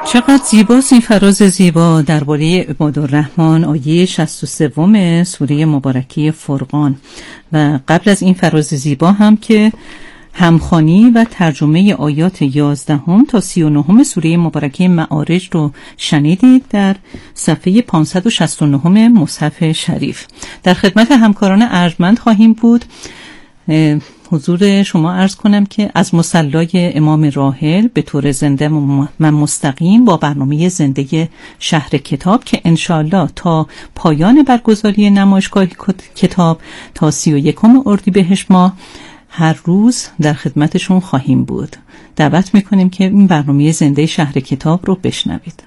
چقدر زیباست این فراز زیبا درباره عبادالرحمن، آیه 63 سوره مبارکه فرقان. و قبل از این فراز زیبا هم که همخوانی و ترجمه آیات 11 تا 39 سوره مبارکه معارج رو شنیدید در صفحه 569 مصحف شریف. در خدمت همکاران ارجمند خواهیم بود. حضور شما عرض کنم که از مصلای امام راحل به طور زنده و مستقیم با برنامه زنده شهر کتاب که انشالله تا پایان برگزاری نمایشگاه کتاب تا 31 اردیبهشت ماه هر روز در خدمتشون خواهیم بود. دعوت میکنیم که این برنامه زنده شهر کتاب رو بشنوید.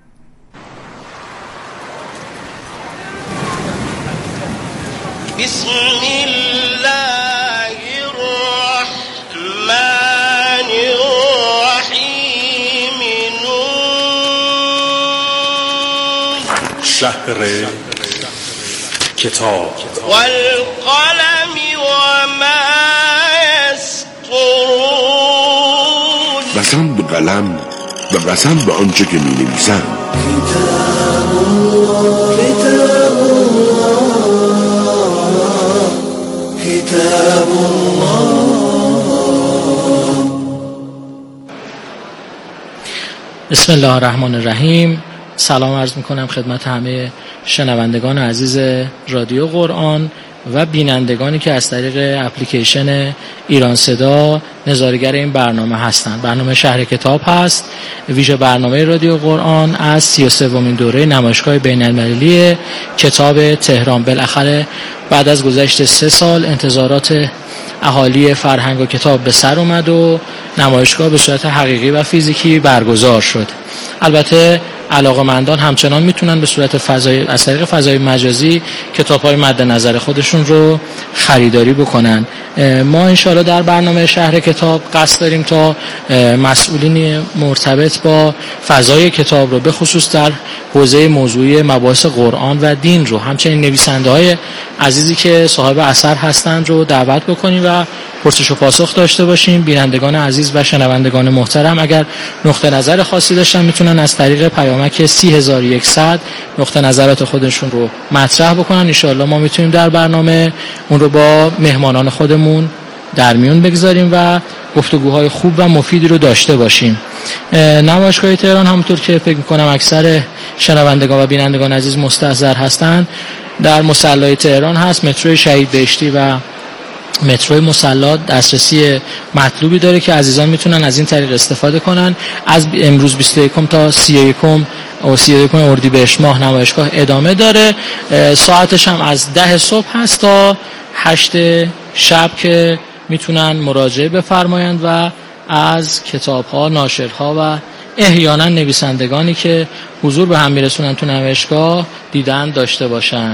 بسم الله الرحمن الرحیم. شهر کتاب والقلم وما یسطرون. قسم به قلم و قسم به آنچه که می نویسند. کتاب الله. بسم الله الرحمن الرحیم. سلام عرض میکنم خدمت همه شنوندگان عزیز رادیو قرآن و بینندگانی که از طریق اپلیکیشن ایران صدا نظاره‌گر این برنامه هستند. برنامه شهر کتاب هست، ویژه برنامه رادیو قرآن از 33مین دوره نمایشگاه بین‌المللی کتاب تهران. بالاخره بعد از گذشت 3 سال انتظارات اهالی فرهنگ و کتاب به سر اومد و نمایشگاه به صورت حقیقی و فیزیکی برگزار شد. البته علاقه‌مندان همچنان میتونن به صورت از طریق فضای مجازی کتاب‌های مد نظر خودشون رو خریداری بکنن. ما انشاءالله در برنامه شهر کتاب قصد داریم تا مسئولین مرتبط با فضای کتاب رو به خصوص در حوزه موضوعی مباحث قرآن و دین رو، همچنین نویسنده‌های عزیزی که صاحب اثر هستند رو دعوت بکنیم و پرسش و پاسخ داشته باشیم. بینندگان عزیز و شنوندگان محترم اگر نقطه نظر خاصی داشتن میتونن از طریق پیامک 30100 نقطه نظرات خودشون رو مطرح بکنن. ان شاءالله ما میتونیم در برنامه اون رو با مهمانان خودمون در میون بگذاریم و گفتگوهای خوب و مفیدی رو داشته باشیم. نمایشگاه تهران همونطور که فکر میکنم اکثر شنوندگان و بینندگان عزیز مستحضر هستن در مصلی تهران هست. مترو شهید بهشتی و مترو مصلی دسترسی مطلوبی داره که عزیزان میتونن از این طریق استفاده کنن. از امروز 21 تا 31 اردیبهشت ماه نمایشگاه ادامه داره. ساعتش هم از 10 صبح هست تا 8 شب که میتونن مراجعه بفرمایند و از کتاب‌ها، ناشرها و احیانا نویسندگانی که حضور به هم میرسونن تو نمایشگاه دیدن داشته باشن.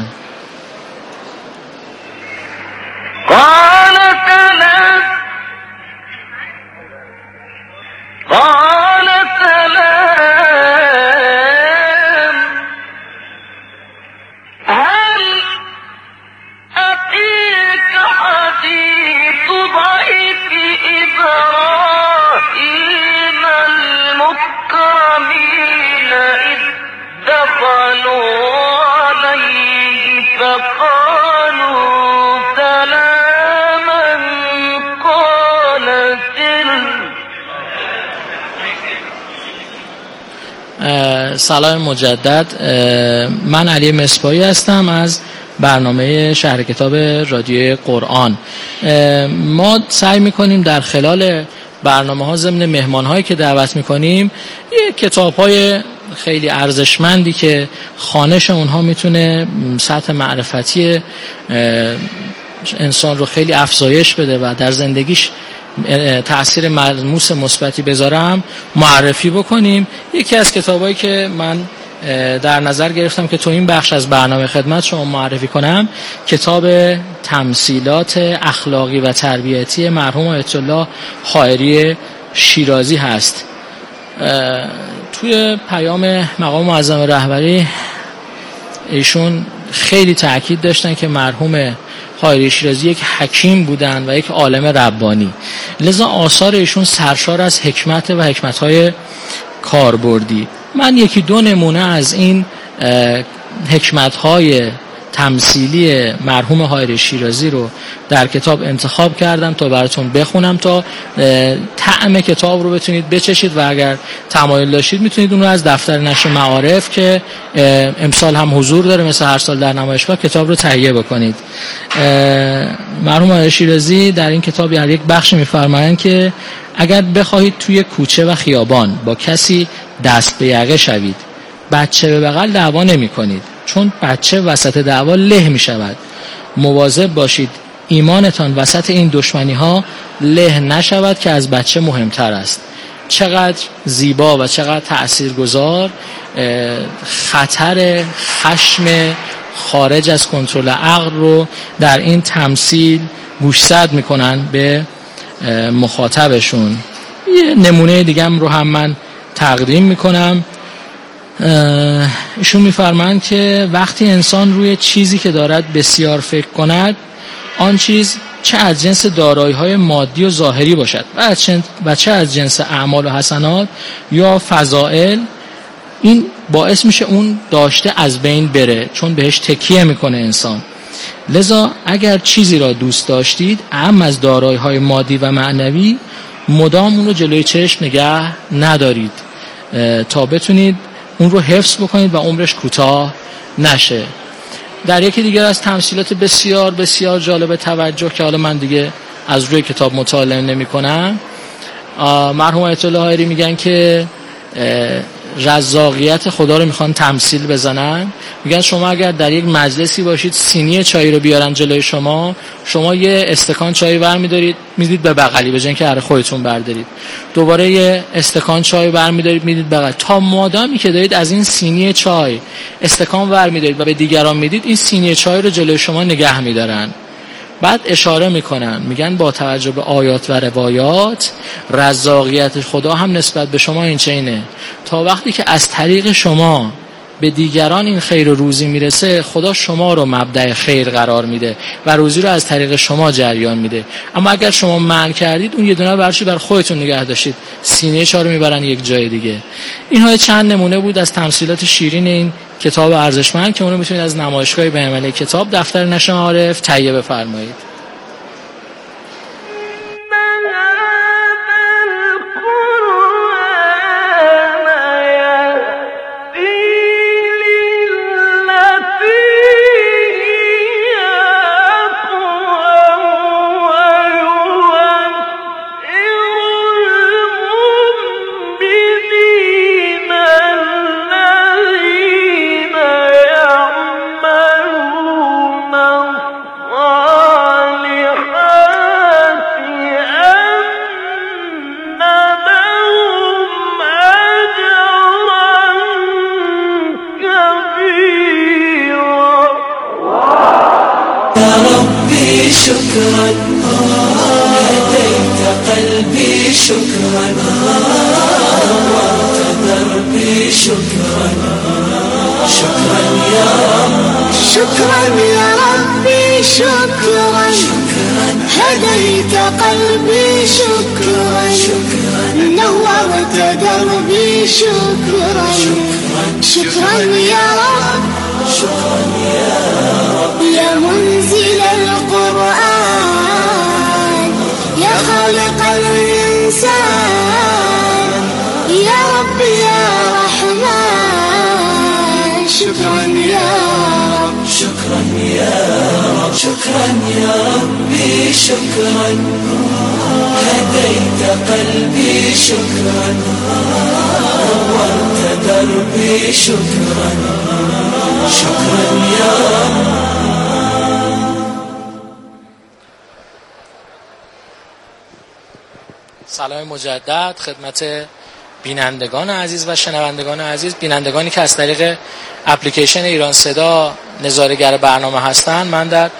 سلام مجدد. من علی مصباحی هستم از برنامه شهر کتاب رادیو قرآن. ما سعی میکنیم در خلال برنامه ها ضمن مهمان هایی که دعوت میکنیم یه کتاب های خیلی ارزشمندی که خوانش اونها میتونه سطح معرفتی انسان رو خیلی افزایش بده و در زندگیش تأثیر ملموس مثبتی بذارم معرفی بکنیم. یکی از کتابایی که من در نظر گرفتم که تو این بخش از برنامه خدمت شما معرفی کنم کتاب تمثیلات اخلاقی و تربیتی مرحوم آیت الله حائری شیرازی هست. توی پیام مقام معظم رهبری ایشون خیلی تأکید داشتن که مرحوم حائری شیرازی یک حکیم بودن و یک عالم ربانی، لذا آثار ایشون سرشار از حکمت و حکمت‌های کاربردی. من یکی دو نمونه از این حکمت‌های تمثیلی مرحوم حائری شیرازی رو در کتاب انتخاب کردم تا براتون بخونم تا طعم کتاب رو بتونید بچشید و اگر تمایل داشتید میتونید اون رو از دفتر نشر معارف که امسال هم حضور داره مثل هر سال در نمایشگاه کتاب رو تهیه بکنید. مرحوم حائری شیرازی در این کتاب یک بخش می‌فرمایند که اگر بخواهید توی کوچه و خیابان با کسی دست به یقه شوید، بچه به بغل دعوا نمی کنید، چون بچه وسط دعوا له می شود. مواظب باشید ایمانتان وسط این دشمنی ها له نشود که از بچه مهمتر است. چقدر زیبا و چقدر تأثیرگذار خطر خشم خارج از کنترل عقل رو در این تمثیل گوشزد می کنن به مخاطبشون. یه نمونه دیگه رو هم من تقدیم می کنم. ایشون می‌فرمایند که وقتی انسان روی چیزی که دارد بسیار فکر کند، آن چیز چه از جنس دارایی‌های مادی و ظاهری باشد و چه از جنس اعمال و حسنات یا فضائل، این باعث میشه اون داشته از بین بره، چون بهش تکیه میکنه انسان. لذا اگر چیزی را دوست داشتید، اهم از دارایی‌های مادی و معنوی، مدام اون رو جلوی چشم نگه ندارید تا بتونید اون رو حفظ بکنید و عمرش کوتاه نشه. در یکی دیگر از تمثیلات بسیار بسیار جالب توجه که حالا من دیگه از روی کتاب مطالعه نمی کنم، مرحوم آیت الله حائری میگن که رزاقیت خدا رو میخوان تمثیل بزنن. میگن شما اگر در یک مجلسی باشید، سینی چای رو بیارن جلوی شما یه استکان چای برمی‌دارید میدید به بغلی به جای اینکه هر خودتون بردارید، دوباره یه استکان چای برمی‌دارید میدید بغل، تا مادامی که دارید از این سینی چای استکان برمی‌دارید و به دیگران میدید، این سینی چای رو جلوی شما نگه می‌دارن. بعد اشاره میکنن، میگن با توجه به آیات و روایات رزاقیت خدا هم نسبت به شما این چینه، تا وقتی که از طریق شما به دیگران این خیر و روزی میرسه، خدا شما رو مبدأ خیر قرار میده و روزی رو از طریق شما جریان میده. اما اگر شما منع کردید، اون یه دونه برشی بر خودتون نگه داشتید، سینه چا رو میبرن یک جای دیگه. اینها چند نمونه بود از تمثیلات شیرین این کتاب ارزشمند که اونو میتونید از نمایشگاه بین‌المللی کتاب دفتر نشر معارف تهیه بفرمایید. شكرا هديت قلبي شكرا وارتدربي شكرا شكرا يا رب شكرا يا ربي شكرا هديت قلبي شكرا نورت دربي شكرا شكرا يا رب شكرا يا رب يا منزل القرآن يا خالق الإنسان يا رب يا رحمن شكرا يا رب شكرا يا رب شكرا يا ربي شكرا هديت قلبي شكرا نورت دربي شكرا شكرا يا رب. سلام مجدد خدمت بینندگان عزیز و شنوندگان عزیز. بینندگانی که از طریق اپلیکیشن ایران صدا نظاره‌گر برنامه هستند، من در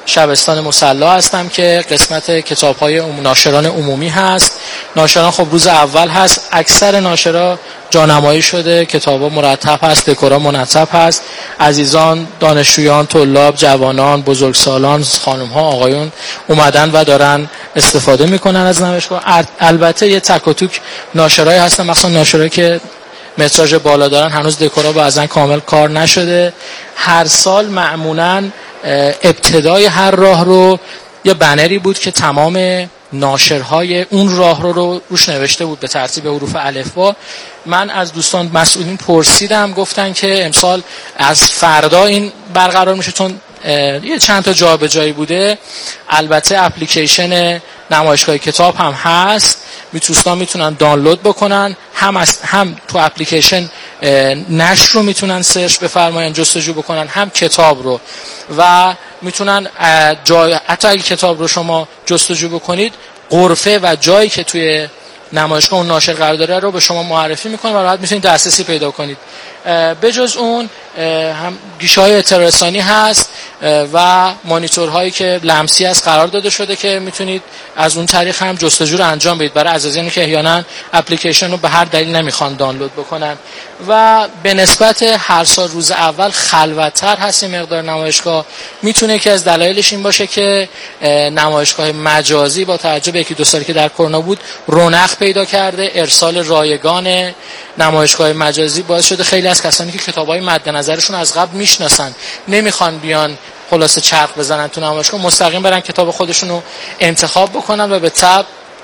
شبستان مصلا هستم که قسمت کتاب‌های ناشران عمومی هست. ناشران خب روز اول هست، اکثر ناشرا جانمایی شده، کتابا مرتب هست، دکورا منتب هست. عزیزان، دانشجویان، طلاب، جوانان، بزرگسالان، خانم‌ها، آقایون اومدن و دارن استفاده میکنن از نمایشگاه. البته یه تک و توک ناشرایی هستن، مثلا ناشرایی که متراژ بالا دارن، هنوز دکورا بعضن کامل کار نشده. هر سال معمولاً ابتدای هر راه رو یه بنری بود که تمام ناشرهای اون راه رو روش نوشته بود به ترتیب حروف الفبا. من از دوستان مسئولین پرسیدم، گفتن که امسال از فردا این برقرار میشه، چون یه چند تا جابجایی بوده. البته اپلیکیشن نمایشگاه کتاب هم هست، دوستان میتونن دانلود بکنن، هم تو اپلیکیشن نشر رو میتونن سرچ بفرماین، جستجو بکنن، هم کتاب رو. و میتونن حتی اگه کتاب رو شما جستجو بکنید، غرفه و جایی که توی نمایشگاه اون ناشر قرار داره رو به شما معرفی میکنه و راحت میتونید دسترسی پیدا کنید. بجز اون هم گیشه‌های اطلاع‌رسانی هست و مانیتورهایی که لمسی است قرار داده شده که میتونید از اون طریق هم جستجو رو انجام بدید برای عزیزانی که احیانا اپلیکیشن رو به هر دلیل نمیخوان دانلود بکنن. و به نسبت هر سال روز اول خلوت‌تر هست این مقدار نمایشگاه. میتونه که از دلایلش این باشه که نمایشگاه مجازی با توجه به 1-2 سالی که در کرونا بود رونق پیدا کرده. ارسال رایگان نمایشگاه مجازی باعث شده خیلی از کسانی که کتاب‌های مد نظرشون از قبل میشناسن نمیخوان بیان خلاصه چرخ بزنن تو نمایشگاه، مستقیم برن کتاب خودشون رو انتخاب بکنن و به تبع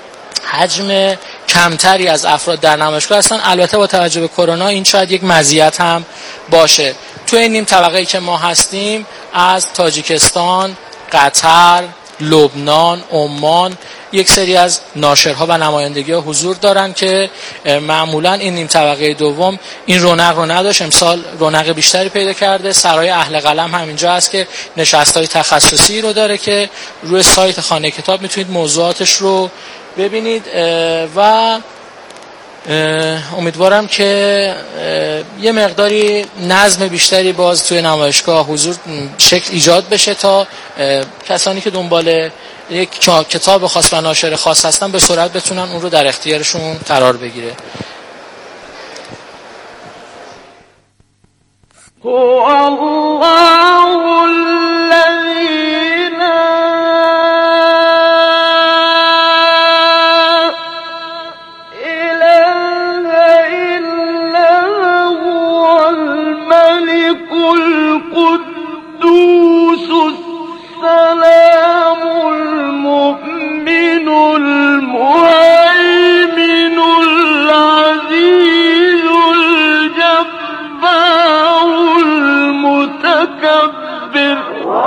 حجم کمتری از افراد در نمایشگاه هستن. البته با توجه به کرونا این شاید یک مزیت هم باشه. تو این نیم طبقه‌ای که ما هستیم از تاجیکستان، قطر، لبنان، عمان یک سری از ناشرها و نمایندگی‌ها حضور دارن که معمولاً این نیم طبقه دوم این رونق رو نداشت، امسال رونق بیشتری پیدا کرده. سرای اهل قلم هم اینجا هست که نشست‌های تخصصی رو داره که روی سایت خانه کتاب میتونید موضوعاتش رو ببینید و امیدوارم که یه مقداری نظم بیشتری باز توی نمایشگاه حضور شکل ایجاد بشه تا کسانی که دنبال یک کتاب خاص و ناشر خاص هستن به سرعت بتونن اون رو در اختیارشون قرار بگیره. هو الله الذی السلام المؤمن المهيمن العزيز الجبار المتكبر.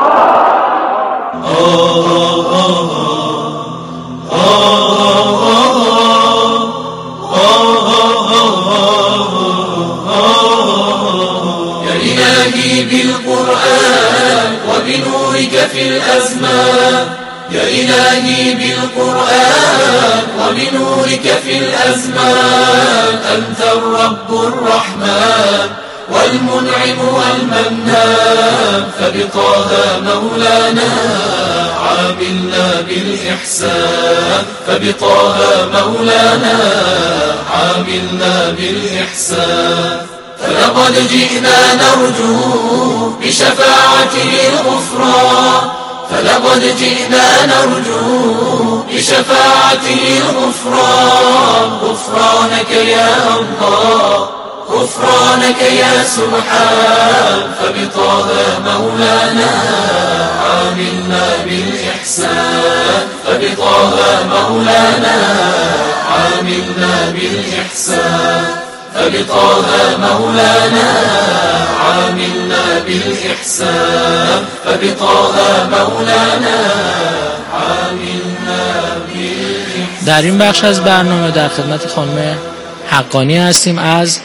يا إلهي بالقرآن وبنورك في الأزمان، يا إلهي بالقرآن وبنورك في الأزمان، أنت الرب الرحمن والمنعم والمنان، فبطه مولانا عاملنا بالإحسان، فبطه مولانا عاملنا بالإحسان. فلقد جئنا نرجو بشفاعته الغفران، فلقد جئنا نرجو بشفاعته الغفران. غفرانك يا الله، غفرانك يا سبحان، فبطه مولانا عاملنا بالإحسان، فبطه مولانا عاملنا بالإحسان، فبطه مولانا عاملنا بالإحسان، فبطه مولانا عاملنا بالإحسان. در این بخش از برنامه در خدمت خانم حقانی هستیم از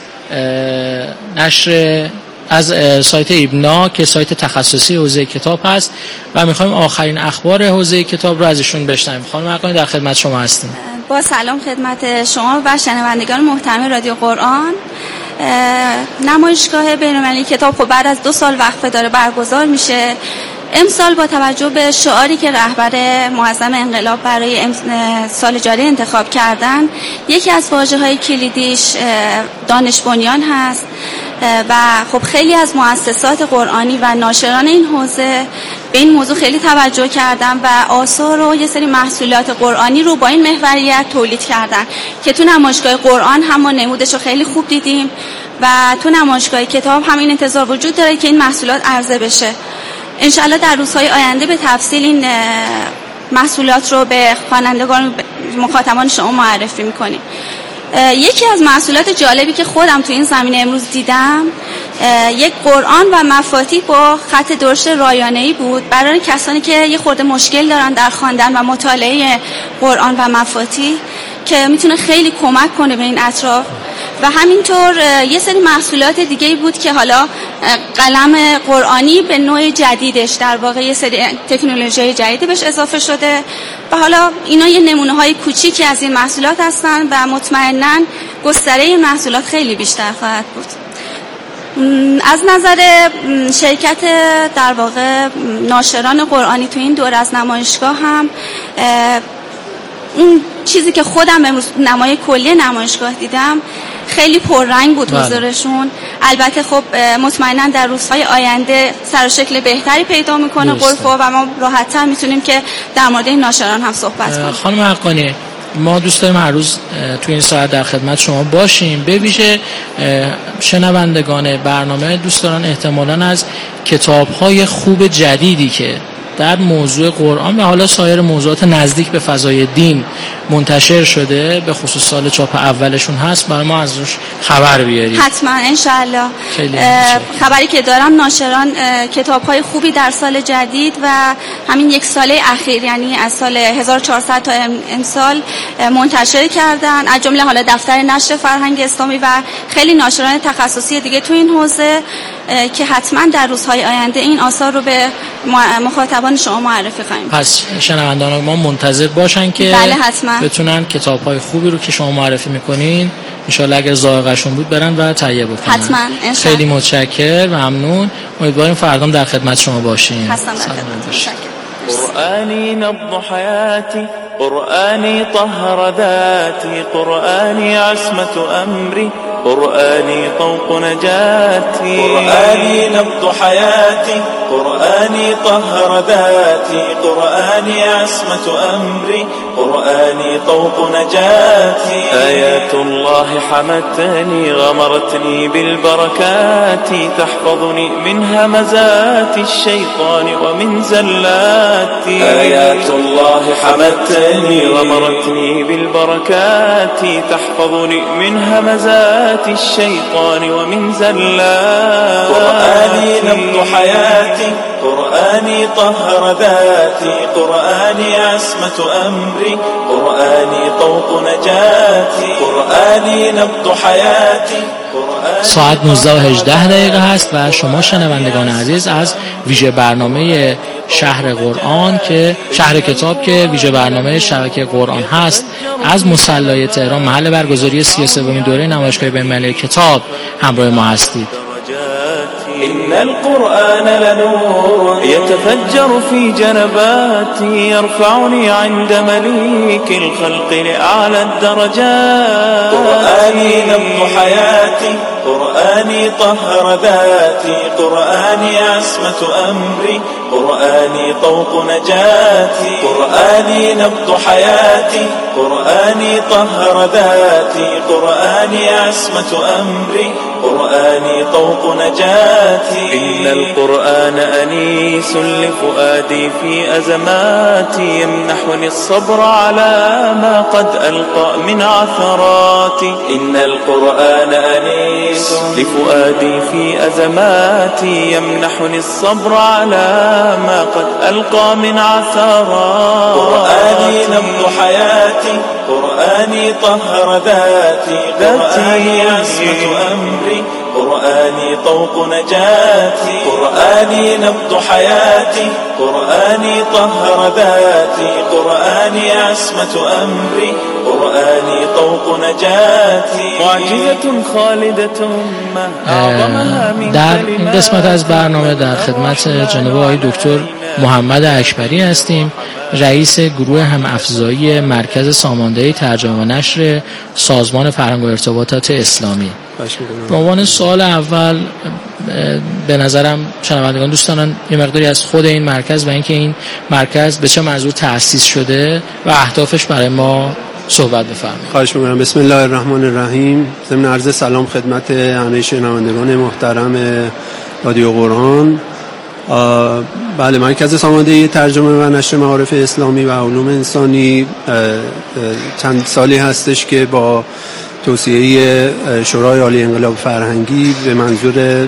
نشر از سایت ایبنا که سایت تخصصی حوزه کتاب هست و میخوایم آخرین اخبار حوزه کتاب رو ازشون بشنویم. خانم حقانی در خدمت شما هستیم. با سلام خدمت شما و شنوندگان محترم رادیو قرآن. نمایشگاه بین‌المللی کتاب خب بعد از 2 سال وقفه داره برگزار میشه. امسال با توجه به شعاری که رهبر معظم انقلاب برای سال جاری انتخاب کردن، یکی از واژه‌های کلیدیش دانش بنیان هست و خب خیلی از مؤسسات قرآنی و ناشران این حوزه به این موضوع خیلی توجه کردن و آثار و یه سری محصولات قرآنی رو با این محوریت تولید کردن که تو نمایشگاه قرآن هم ما نمودش رو خیلی خوب دیدیم و تو نمایشگاه کتاب هم این انتظار وجود داره که این محصولات عرضه بشه. انشالله در روزهای آینده به تفصیل این محصولات رو به خوانندگان مخاطبان شما معرفی میکنیم. یکی از محصولات جالبی که خودم تو این زمینه امروز دیدم یک قرآن و مفاتیح با خط درشت رایانه‌ای بود برای کسانی که یه خورده مشکل دارن در خواندن و مطالعه قرآن و مفاتیح که میتونه خیلی کمک کنه به این اطراف. و همینطور یه سری محصولات دیگه بود که حالا قلم قرآنی به نوع جدیدش در واقع یه سری تکنولوژی جدیدی بهش اضافه شده و حالا اینا یه نمونه های کوچیکی از این محصولات هستن و مطمئناً گستره این محصولات خیلی بیشتر خواهد بود. از نظر شرکت در واقع ناشران قرآنی تو این دور از نمایشگاه هم اون چیزی که خودم امروز نمای کلی نمایشگاه دیدم خیلی پررنگ بود حضورشون. البته خب مطمئنا در روزهای آینده سر و شکل بهتری پیدا میکنه قرفا و ما راحت‌تر میتونیم که در مورد این ناشران هم صحبت کنیم. خانم حقانی، ما دوست داریم هر روز تو این ساعت در خدمت شما باشیم. به ویژه شنوندگان برنامه دوست دارن احتمالاً از کتاب‌های خوب جدیدی که در موضوع قرآن و حالا سایر موضوعات نزدیک به فضای دین منتشر شده، به خصوص سال چاپ اولشون هست، برای ما از روش خبر بیارید. حتما انشاءالله. خبری که دارم ناشران کتاب‌های خوبی در سال جدید و همین یک ساله اخیر، یعنی از سال 1400 تا امسال منتشر کردن، از جمله حالا دفتر نشر فرهنگ اسلامی و خیلی ناشران تخصصی دیگه تو این حوزه که حتما در روزهای آینده این آثار رو به مخاطبان شما معرفی خواهیم. پس شنوندگان ما منتظر باشن که بله حتما بتونن کتاب‌های خوبی رو که شما معرفی می‌کنین ان شاءالله اگر ذائقه‌شون بود برن و تهیه بکنن. حتما خیلی متشکرم، ممنون. امیدواریم فردا در خدمت شما باشیم. حتما در خدمت. قرآني نبض حياتي، قرآني طهر ذاتي، قرآني عصمة أمري، قرآني طوق نجاتي. قرآني نبض حياتي، قرآني طهر ذاتي، قرآني عصمة أمري، قرآني طوق نجاتي. آيات الله حمتني، غمرتني بالبركات، تحفظني من همزات الشيطان ومن زلاتي. آيات الله حمتني، غمرتني بالبركات، تحفظني من همزات الشيطان ومن زلات. قرآني نبض حياتي، قرآني طهر ذاتي، قرآني عصمة أمري، قرآني طوق نجاتي. قرآني نبض حياتي. ساعت 19:18 هست و شما شنوندگان عزیز از ویژه برنامه شهر قرآن که شهر کتاب که ویژه برنامه شبکه قرآن هست از مصلی تهران، محل برگزاری 33مین دوره نمایشگاه بین‌المللی کتاب همراه ما هستید. إن القرآن لنور يتفجر في جنباتي، يرفعني عند مليك الخلق لأعلى الدرجات. قرآني نبض حياتي، قرآني طهر ذاتي، قرآني عصمة أمري، قرآني طوق نجاتي. قرآني نبض حياتي، قرآني طهر ذاتي، قرآني عصمة أمري، قرآني طوق نجاتي. إن القرآن أنيس لفؤادي في أزماتي، يمنحني الصبر على ما قد ألقى من عثراتي. إن القرآن أنيس لفؤادي في أزماتي، يمنحني الصبر على ما قد ألقى من عثراتي. قرآني نبض حياتي، قرآني طهر ذاتي، قرآني عصمة أمري، قرآني طوق نجاتي. قرآني نبض حياتي، قرآني طهر ذاتي، قرآني عصمة أمري، قرآني طوق نجاتي. معجزة خالدة ما أعظمها من در این قسمت از برنامه در خدمت جناب آقای دکتر محمد اکبری هستیم، رئیس گروه هم‌افزایی مرکز ساماندهی ترجمه و نشر سازمان فرهنگ و ارتباطات اسلامی. به عنوان سوال اول به نظرم شنوندگان دوست دارن یه مقداری از خود این مرکز و اینکه این مرکز به چه منظور تأسیس شده و اهدافش برای ما صحبت بفرمایید. خواهش می‌کنم. بسم الله الرحمن الرحیم. ضمن عرض سلام خدمت همه شنوندگان محترم رادیو قرآن. بله، مرکز ساماندهی ترجمه و نشر معارف اسلامی و علوم انسانی چند سالی هستش که با توصیه شورای عالی انقلاب فرهنگی به منظور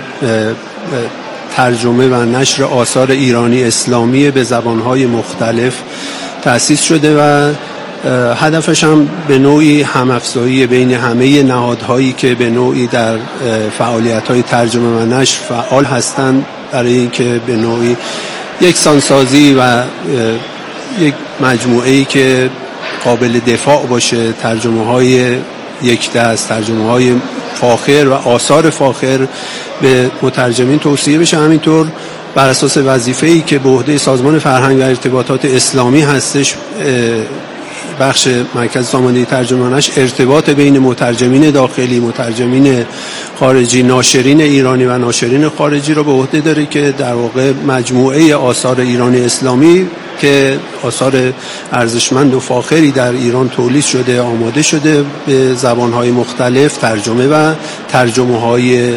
ترجمه و نشر آثار ایرانی اسلامی به زبانهای مختلف تأسیس شده و هدفش هم به نوعی هم‌افزایی بین همه نهادهایی که به نوعی در فعالیت‌های ترجمه و نشر فعال هستند، برای اینکه به نوعی یکسانسازی و یک مجموعه‌ای که قابل دفاع باشه، ترجمه‌های یک دست، ترجمه‌های فاخر و آثار فاخر به مترجمین توصیه بشه. همینطور بر اساس وظیفه‌ای که به عهده سازمان فرهنگ و ارتباطات اسلامی هستش، بخش مرکز ساماندهی ترجمه و نشر ارتباط بین مترجمین داخلی، مترجمین خارجی، ناشرین ایرانی و ناشرین خارجی را به عهده داره که در واقع مجموعه آثار ایرانی اسلامی که آثار ارزشمند و فاخری در ایران تولید شده، آماده شده، به زبانهای مختلف ترجمه و ترجمه‌های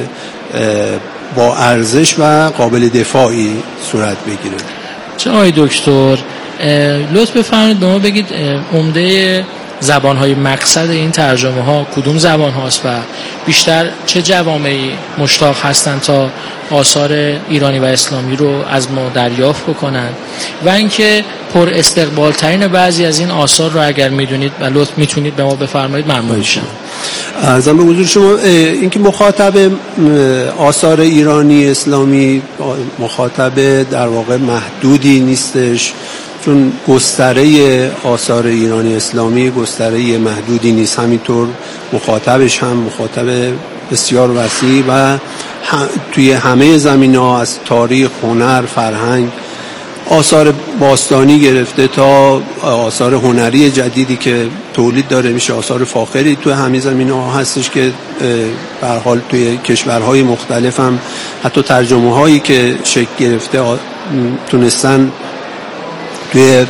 با ارزش و قابل دفاعی صورت بگیره. آقای دکتر لطف بفرمایید به ما بگید عمده زبان‌های مقصد این ترجمه ها کدوم زبان هاست و بیشتر چه جوامعی مشتاق هستند تا آثار ایرانی و اسلامی رو از ما دریافت بکنن و اینکه پر استقبال ترین بعضی از این آثار رو اگر میدونید و لطف میتونید به ما بفرمایید ممنون میشم. عرضم به حضور شما اینکه مخاطب آثار ایرانی اسلامی مخاطب در واقع محدودی نیستش، چون گستره آثار ایرانی اسلامی گستره محدودی نیست، همینطور مخاطبش هم مخاطب بسیار وسیع و توی همه زمینه‌ها از تاریخ، هنر، فرهنگ، آثار باستانی گرفته تا آثار هنری جدیدی که تولید داره میشه، آثار فاخری توی همه زمینه‌ها هستش که به هر حال توی کشورهای مختلف هم حتی ترجمه‌هایی که شکل گرفته تونستن توی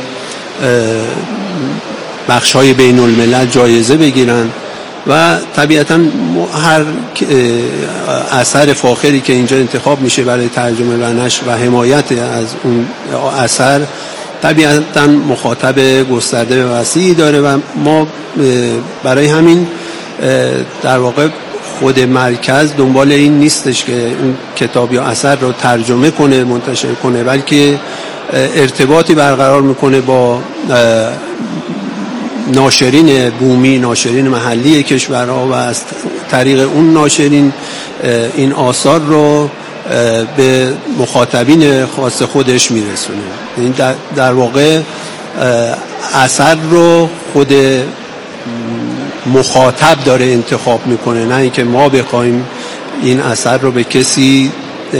بخش‌های بین الملل جایزه بگیرن و طبیعتاً هر اثر فاخری که اینجا انتخاب میشه برای ترجمه و نشر و حمایت از اون اثر طبیعتاً مخاطب گسترده و وسیعی داره و ما برای همین در واقع خود مرکز دنبال این نیستش که اون کتاب یا اثر رو ترجمه کنه، منتشر کنه، بلکه ارتباطی برقرار میکنه با ناشرین بومی، ناشرین محلی کشورها و از طریق اون ناشرین این آثار رو به مخاطبین خاص خودش میرسونه. این در واقع اثر رو خود مخاطب داره انتخاب میکنه، نه اینکه ما بخوایم این اثر رو به کسی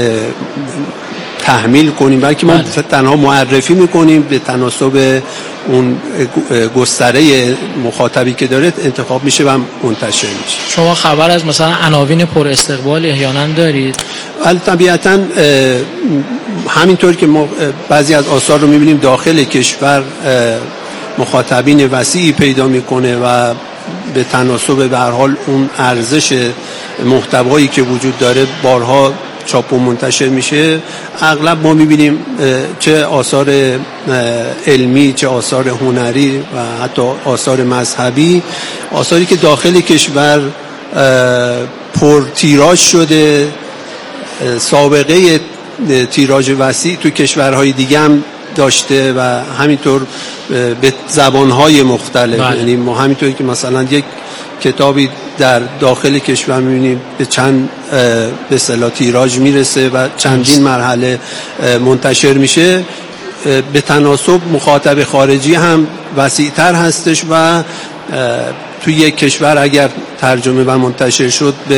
تحمیل کنیم، بلکه ما تنها معرفی میکنیم به تناسب اون گستره مخاطبی که داره انتخاب میشه و منتشر میشه. شما خبر از مثلا عناوین پر استقبال احیانا دارید؟ ولی طبیعتاً همینطور که ما بعضی از آثار رو میبینیم داخل کشور مخاطبین وسیعی پیدا میکنه و به تناسب به هر حال اون ارزش محتوایی که وجود داره بارها چاپ و منتشر میشه، اغلب ما میبینیم چه آثار علمی، چه آثار هنری و حتی آثار مذهبی، آثاری که داخل کشور پر تیراژ شده، سابقه تیراژ وسیع تو کشورهای دیگه هم داشته و همینطور به زبانهای مختلف. یعنی ما همینطوری که مثلا یک کتابی در داخل کشور می‌بینیم به چند به اصطلاح تیراژ میرسه و چندین مرحله منتشر میشه، به تناسب مخاطب خارجی هم وسیع‌تر هستش و توی یک کشور اگر ترجمه و منتشر شد به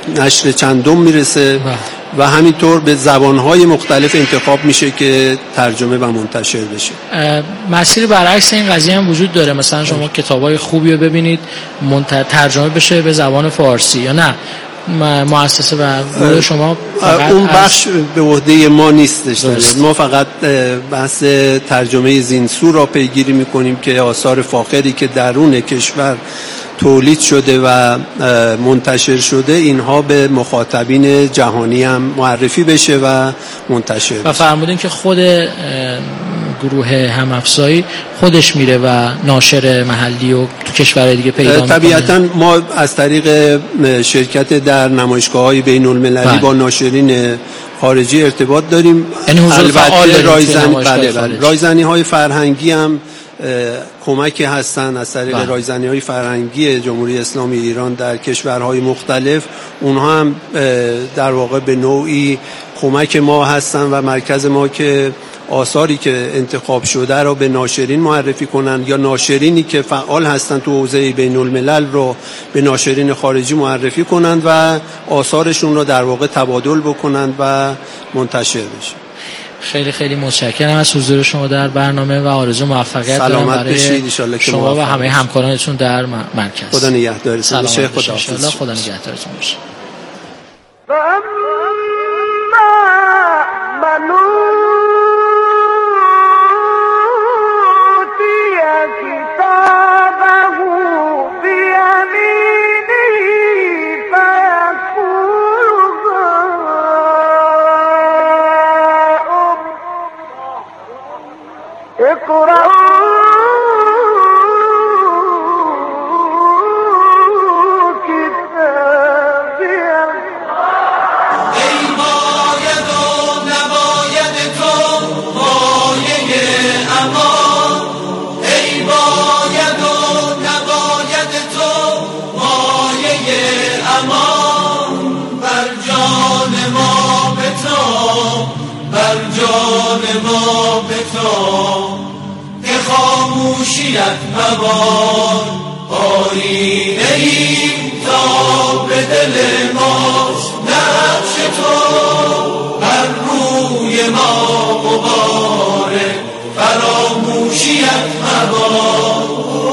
نشر چندم میرسه و همینطور به زبانهای مختلف انتخاب میشه که ترجمه و منتشر بشه. مسیر برعکس این قضیه هم وجود داره، مثلا شما کتابای خوبی رو ببینید ترجمه بشه به زبان فارسی یا نه مؤسسه و شما اون بخش به عهده ما نیستش. ما فقط بحث ترجمه زینسو را پیگیری میکنیم که آثار فاخری که درون کشور تولید شده و منتشر شده اینها به مخاطبین جهانی هم معرفی بشه و منتشر بشه. و فرمودین که خود گروه هم‌افزایی خودش میره و ناشر محلی و تو کشورهای دیگه پیدا میکنه. طبیعتاً ما از طریق شرکت در نمایشگاه‌های بین‌المللی با ناشرین خارجی ارتباط داریم. البته رایزنی‌های فرهنگی هم کمکی هستن از طریق رایزنی‌های فرهنگی جمهوری اسلامی ایران در کشورهای مختلف. اونها هم در واقع به نوعی کمک ما هستن و مرکز ما که آثاری که انتخاب شده رو به ناشرین معرفی کنن یا ناشرینی که فعال هستن تو حوزه بین الملل رو به ناشرین خارجی معرفی کنند و آثارشون رو در واقع تبادل بکنند و منتشر بشه. خیلی خیلی متشکرم از حضور شما در برنامه و آرزو موفقیت دارم برای شما و همه همکارانتون در مرکز. خدا نگهدارتون. شیخ خدا نگهدارتون باشه. خاموشیت مباد آینه ای تا به دل ماست نقش تو بر روی ما غباره فراموشیت مباد.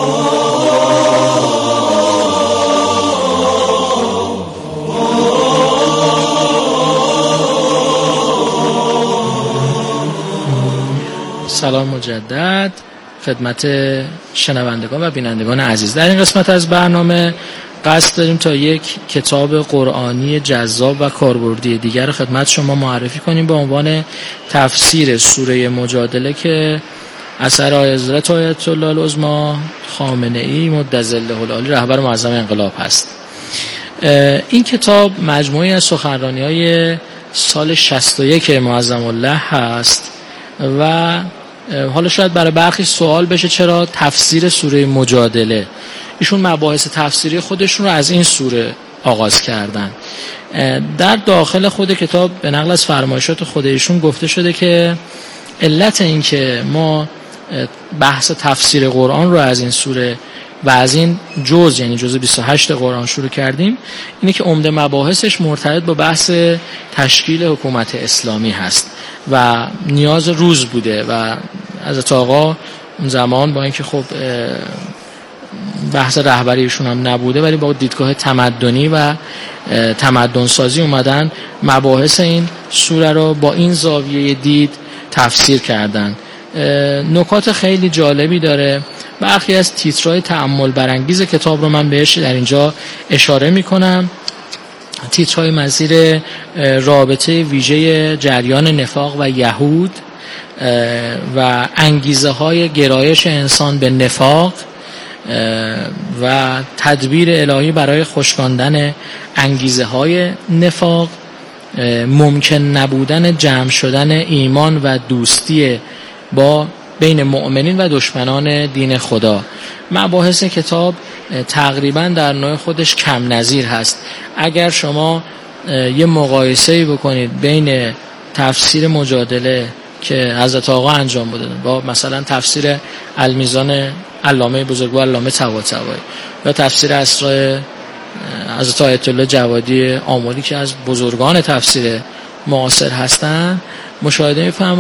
سلام مجدد خدمت شنوندگان و بینندگان عزیز. در این قسمت از برنامه قصد داریم تا یک کتاب قرآنی جذاب و کاربردی دیگر خدمت شما معرفی کنیم به عنوان تفسیر سوره مجادله که اثر حضرت آیت الله العظما خامنه‌ای مدظله العالی رهبر معظم انقلاب هست. این کتاب مجموعی از سخنرانی‌های سال 61 معظم الله هست و حالا شاید برای برخی سوال بشه چرا تفسیر سوره مجادله. ایشون مباحث تفسیری خودشون رو از این سوره آغاز کردن. در داخل خود کتاب به نقل از فرمایشات خود ایشون گفته شده که علت این که ما بحث تفسیر قرآن رو از این سوره و از این جزء یعنی جزء 28 قرآن شروع کردیم اینه که عمده مباحثش مرتبط با بحث تشکیل حکومت اسلامی هست و نیاز روز بوده و حضرت آقا اون زمان با اینکه خب بحث رهبریشون هم نبوده ولی با دیدگاه تمدنی و تمدن سازی اومدن مباحث این سوره رو با این زاویه دید تفسیر کردن. نکات خیلی جالبی داره. برخی از تیترهای تأمل برانگیز کتاب رو من بهش در اینجا اشاره میکنم. تیترهای مسیر رابطه ویژه جریان نفاق و یهود و انگیزه های گرایش انسان به نفاق و تدبیر الهی برای خشکاندن انگیزه های نفاق، ممکن نبودن جمع شدن ایمان و دوستی با بین مؤمنین و دشمنان دین خدا. مباحث کتاب تقریبا در نوع خودش کم نظیر هست. اگر شما یه مقایسه‌ای بکنید بین تفسیر مجادله که حضرت آقا انجام بودن با مثلا تفسیر المیزان علامه بزرگوار علامه طباطبایی یا تفسیر اسرار حضرت آیت الله جوادی آملی که از بزرگان تفسیر معاصر هستند مشاهده می‌فرمایید